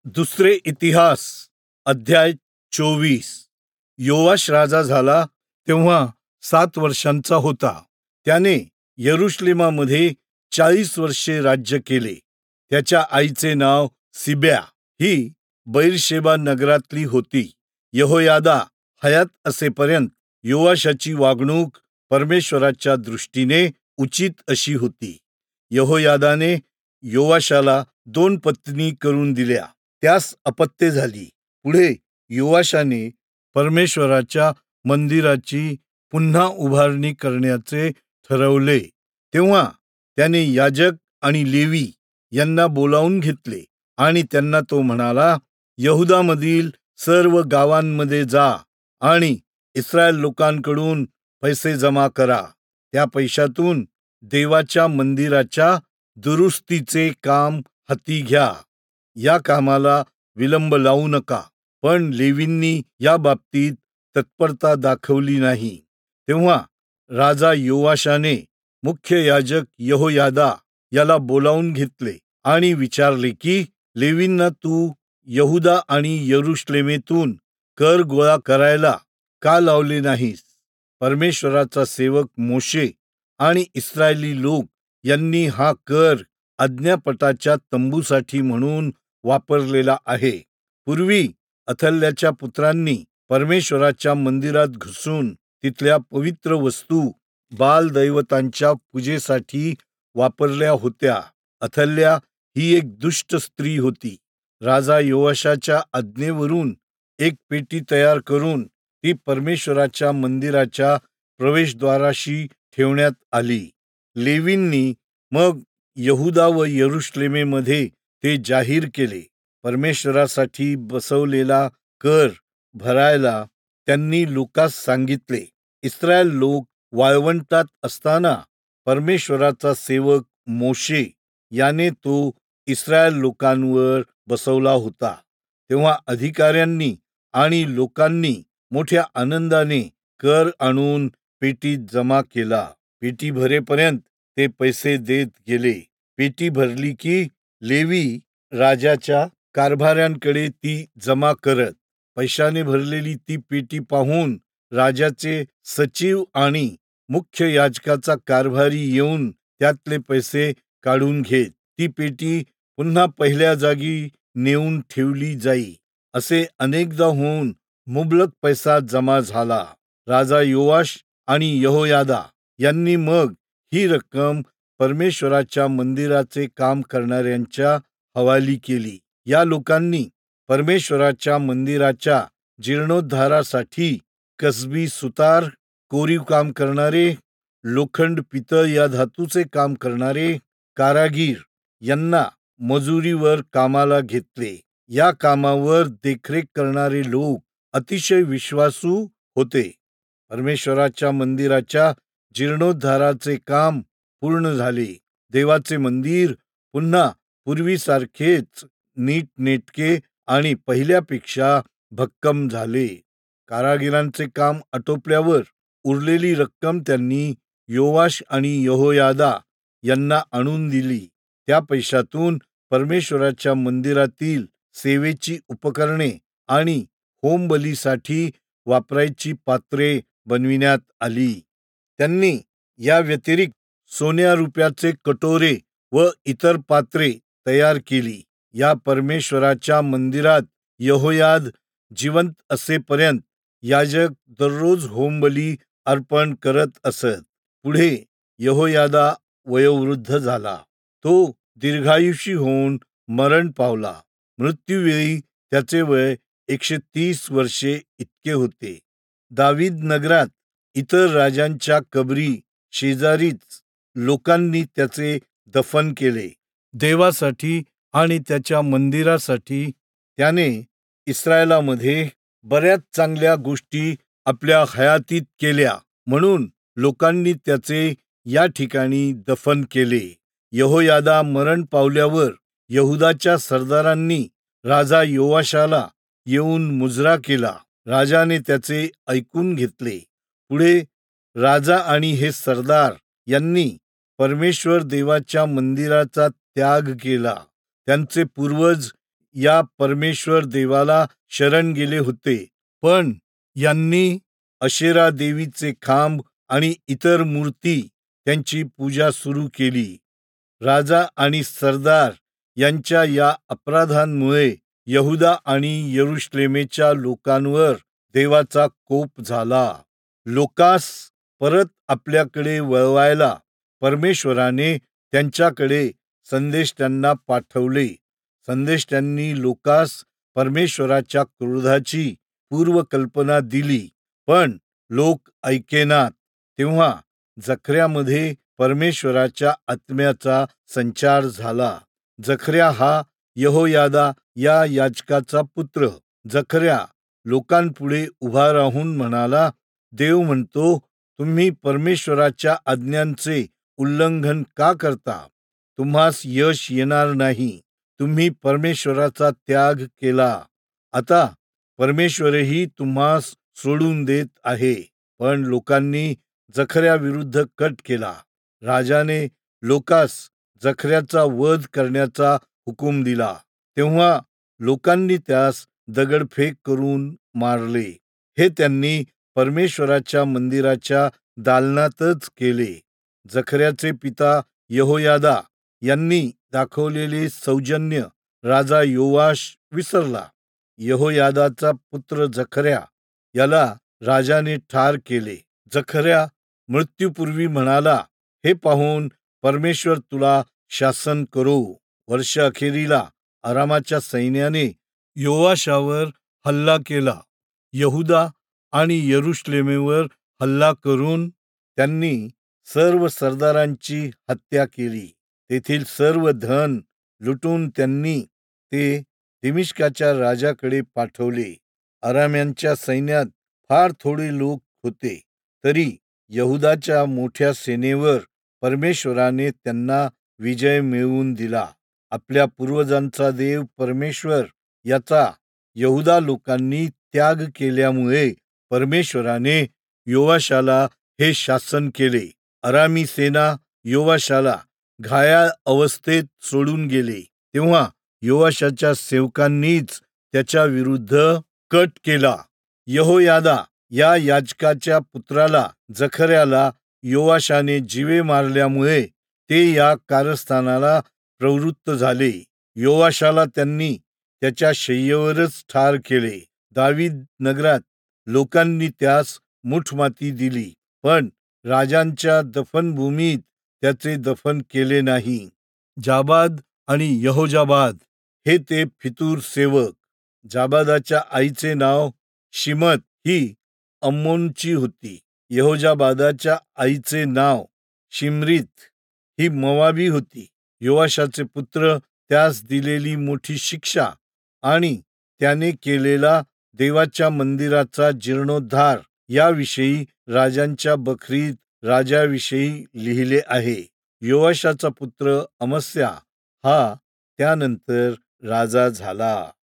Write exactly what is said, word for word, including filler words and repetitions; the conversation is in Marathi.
दुसरे इतिहास अध्याय चोवीस. योआश राजा झाला तेव्हा सात वर्षांचा होता. त्याने यरुशलेमामध्ये चाळीस वर्षे राज्य केले. त्याच्या आईचे नाव सिब्या ही बैरशेबा नगरातली होती. यहोयादा हयात असेपर्यंत योआशाची वागणूक परमेश्वराच्या दृष्टीने उचित अशी होती. यहोयादाने योआशाला दोन पत्नी करून दिल्या. त्यास अपत्ये झाली. पुढे योआशाने परमेश्वराच्या मंदिराची पुन्हा उभारणी करण्याचे ठरवले. तेव्हा त्याने याजक आणि लेवी यांना बोलावून घेतले आणि त्यांना तो म्हणाला, यहुदामधील सर्व गावांमध्ये जा आणि इस्रायल लोकांकडून पैसे जमा करा. त्या पैशातून देवाच्या मंदिराच्या दुरुस्तीचे काम हाती घ्या. या कामाला विलंब लावू नका. पण लेवींनी या बाबतीत तत्परता दाखवली नाही. तेव्हा राजा योआशाने मुख्य याजक यहोयादा याला बोलावून घेतले आणि विचारले की, लेवींना तू यहुदा आणि यरुशलेमेतून कर गोळा करायला का लावले नाहीस? परमेश्वराचा सेवक मोशे आणि इस्रायली लोक यांनी हा कर आज्ञापटाच्या तंबूसाठी म्हणून वापरलेला आहे. पूर्वी अथल्याच्या पुत्रांनी परमेश्वराच्या मंदिरात घुसून तिथल्या पवित्र वस्तू बाल दैवतांच्या पूजेसाठी वापरल्या होत्या. अथल्या ही एक दुष्ट स्त्री होती. राजा योआशाच्या आज्ञेवरून एक पेटी तयार करून ती परमेश्वराच्या मंदिराच्या प्रवेशद्वाराशी ठेवण्यात आली. लेवींनी मग यहुदा व यरुशलेमेमध्ये ते जाहीर केले. परमेश्वरासाठी बसवलेला कर भरायला त्यांनी लोकांस सांगितले. इस्रायल लोक वाळवंटात असताना परमेश्वराचा सेवक मोशे याने तो इस्रायल लोकांवर बसवला होता. तेव्हा अधिकाऱ्यांनी आणि लोकांनी मोठ्या आनंदाने कर आणून पेटीत जमा केला. पेटी भरेपर्यंत ते पैसे देत गेले. पेटी भरली की लेवी राजाच्या कारभाऱ्यांकडे ती जमा करत. पैशाने भरलेली ती पेटी पाहून राजाचे सचिव आणि मुख्य याजकाचा कारभारी येऊन त्यातले पैसे काढून घेत. ती पेटी पुन्हा पहिल्या जागी नेऊन ठेवली जाई. असे अनेकदा होऊन मुबलक पैसा जमा झाला. राजा योआश आणि यहोयादा यांनी मग ही रक्कम परमेश्वराच्या मंदिराचे काम करणाऱ्यांच्या हवाली केली. या लोकांनी परमेश्वराच्या मंदिराच्या जीर्णोद्धारासाठी कसबी सुतार, कोरीव काम करणारे, लोखंड पितळ या धातूचे काम करणारे कारागीर यांना मजुरीवर कामाला घेतले. या कामावर देखरेख करणारे लोक अतिशय विश्वासू होते. परमेश्वराच्या मंदिराच्या जीर्णोद्धाराचे काम पूर्ण झाले. देवाचे मंदिर पुन्हा पूर्वीसारखेच नीटनेटके आणि पहिल्यापेक्षा भक्कम झाले. कारागिरांचे काम आटोपल्यावर उरलेली रक्कम त्यांनी योआश आणि यहोयादा यांना आणून दिली. त्या पैशातून परमेश्वराच्या मंदिरातील सेवेची उपकरणे आणि होमबलीसाठी वापरायची पात्रे बनविण्यात आली. त्यांनी या व्यतिरिक्त सोन्या रुपयाचे कटोरे व इतर पात्रे तयार केली. या परमेश्वराच्या मंदिरात यहोयाद जिवंत असेपर्यंत याजक दररोज होमबली अर्पण करत असत. पुढे यहोयादा वयोवृद्ध झाला. तो दीर्घायुषी होऊन मरण पावला. मृत्यूवेळी त्याचे वय एकशे तीस वर्षे इतके होते. दावीद नगरात इतर राजांच्या कबरी शेजारीच लोकांनी त्याचे दफन केले. देवासाठी आणि त्याच्या मंदिरासाठी त्याने इस्रायलामध्ये बऱ्याच चांगल्या गोष्टी आपल्या हयातीत केल्या, म्हणून लोकांनी त्याचे या ठिकाणी दफन केले. यहोयादा मरण पावल्यावर यहुदाच्या सरदारांनी राजा योआशाला येऊन मुजरा केला. राजाने त्याचे ऐकून घेतले. पुढे राजा आणि हे सरदार यांनी परमेश्वर देवाच्या मंदिराचा त्याग केला. त्यांचे पूर्वज या परमेश्वर देवाला शरण गेले होते, पण यांनी अशेरा देवीचे खांब आणि इतर मूर्ती त्यांची पूजा सुरू केली. राजा आणि सरदार यांच्या या अपराधांमुळे यहुदा आणि यरुश्लेमेच्या लोकांवर देवाचा कोप झाला. लोकास परत आपल्याकडे वळवायला परमेश्वराने त्यांच्याकडे संदेश त्यांना पाठवले. संदेश त्यांनी लोकास परमेश्वराच्या क्रोधाची पूर्वकल्पना दिली, पण लोक ऐकेनात. तेव्हा जखर्यामध्ये परमेश्वराच्या आत्म्याचा संचार झाला. जखर्या हा यहोयादा या याजकाचा पुत्र. जखर्या लोकांपुढे उभा राहून म्हणाला, देव म्हणतो, तुम्ही परमेश्वराच्या आज्ञांचे उल्लंघन का करता? तुम्हास यश येणार नाही. तुम्ही परमेश्वराचा त्याग केला. आता परमेश्वरही तुम्हास सोडून देत आहे. पण लोकांनी जखर्याविरुद्ध कट केला. राजाने लोकास जखर्याचा वध करण्याचा हुकूम दिला. तेव्हा लोकांनी त्यास दगडफेक करून मारले. हे त्यांनी परमेश्वराच्या मंदिराच्या दालनातच केले. जखर्याचे पिता यहोयादा यांनी दाखवलेले सौजन्य राजा योवाश विसरला. यहोयादाचा पुत्र जखर्या याला राजाने ठार केले. जखर्या मृत्यूपूर्वी म्हणाला, हे पाहून परमेश्वर तुला शासन करो. वर्ष अखेरीला आरामाच्या सैन्याने योवाशावर हल्ला केला. यहुदा आणि यरुश्लेमेवर हल्ला करून त्यांनी सर्व सरदारांची हत्या केली. तेथील सर्व धन लुटून त्यांनी ते दिमिश्काच्या राजाकडे पाठवले. अराम्यांच्या सैन्यात फार थोडे लोक होते, तरी यहुदाच्या मोठ्या सेनेवर परमेश्वराने त्यांना विजय मिळवून दिला. आपल्या पूर्वजांचा देव परमेश्वर याचा यहुदा लोकांनी त्याग केल्यामुळे परमेश्वराने योवाशाला हे शासन केले. अरामी सेना योवाशाला घायाळ अवस्थेत सोडून गेले. तेव्हा योवाशाच्या सेवकांनीच त्याच्या विरुद्ध कट केला. यहोयादा या याजकाच्या पुत्राला जखर्याला योवाशाने जीवे मारल्यामुळे ते या कारस्थानाला प्रवृत्त झाले. योवाशाला त्यांनी त्याच्या शय्येवरच ठार केले. दावीद नगरात लोकांनी त्यास मुठमाती दिली, पण राजांच्या दफनभूमीत त्याचे दफन केले नाही. जाबाद आणि यहोजाबाद हे ते फितूर सेवक. जाबादाच्या आईचे नाव शिमत ही अम्मोनची होती. यहोजाबादाच्या आईचे नाव शिमरीत ही मोवाबी होती. योवाशाचे पुत्र त्यास दिलेली मोठी शिक्षा आणि त्याने केलेला देवाच्या मंदिराचा जीर्णोद्धार याविषयी राजांच्या बखरीत राजाविषयी लिहिले आहे. योवाशाचा पुत्र अमस्या हा त्यानंतर राजा झाला.